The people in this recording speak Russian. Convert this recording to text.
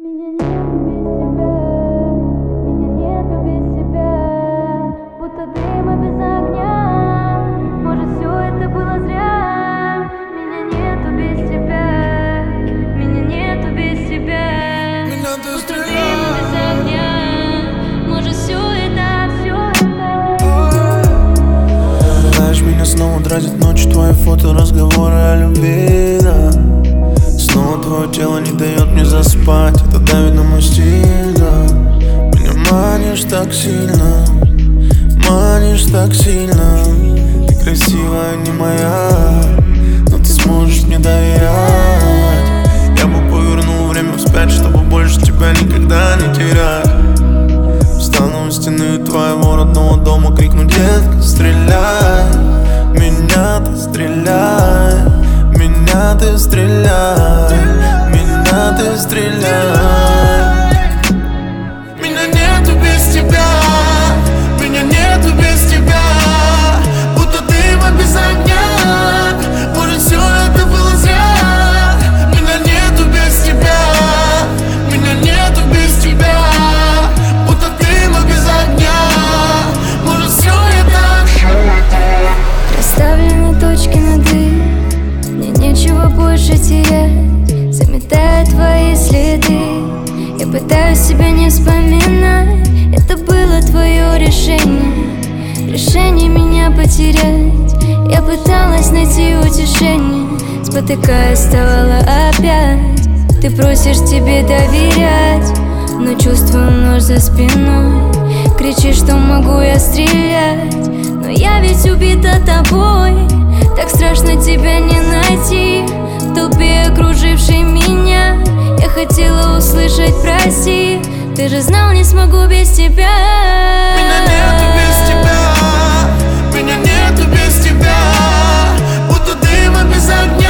Меня нету без тебя, будто дыма без огня. Может, все это было зря. Меня нету без тебя, меня нету без тебя. Меня ты будто дыма без огня. Может, все это. Знаешь, меня снова тратит ночь, твои фото, разговоры о любви, да. Снова твое тело не дает мне заспать, это давит на мой стиль, да. Меня манишь так сильно, Ты красивая, не моя, но ты сможешь мне доверять. Я бы повернул время вспять, чтобы больше тебя никогда не терять. Встану у стены твоего родного дома, крикну: детка, стреляй. Меня ты стреляй, меня ты стреляй, меня ты стреляй. Меня нету без тебя, меня нету без тебя, будто дыма без огня. Может, все это было зря. Меня нету без тебя, меня нету без тебя, будто дыма без огня. Может, все это. Расставлены точки над «и», мне нечего больше терять, заметая твои следы. Я пытаюсь себя не вспоминать, это было твое решение меня потерять. Я пыталась найти утешение, спотыкаясь, вставала опять. Ты просишь тебе доверять, но чувствую нож за спиной. Кричишь, что могу я стрелять, но я ведь убита тобой. Так страшно тебя не найти в толпе, окружившей меня. Я хотела услышать прости, ты же знал, не смогу без тебя. Меня нету без тебя, меня нету без тебя, будто дыма без огня.